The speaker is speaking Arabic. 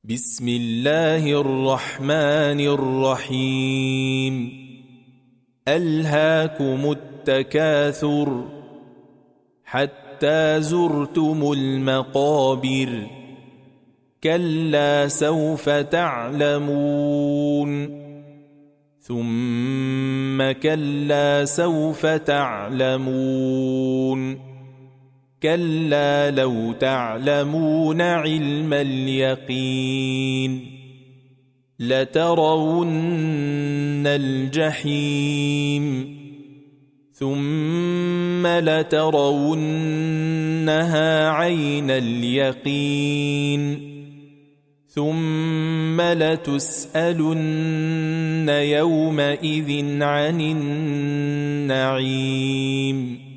بسم الله الرحمن الرحيم ألهاكم التكاثر حتى زرتم المقابر كلا سوف تعلمون ثم كلا سوف تعلمون كلا لو تعلمون علم اليقين لترون الجحيم ثم لترونها عين اليقين ثم لتسألن يومئذ عن النعيم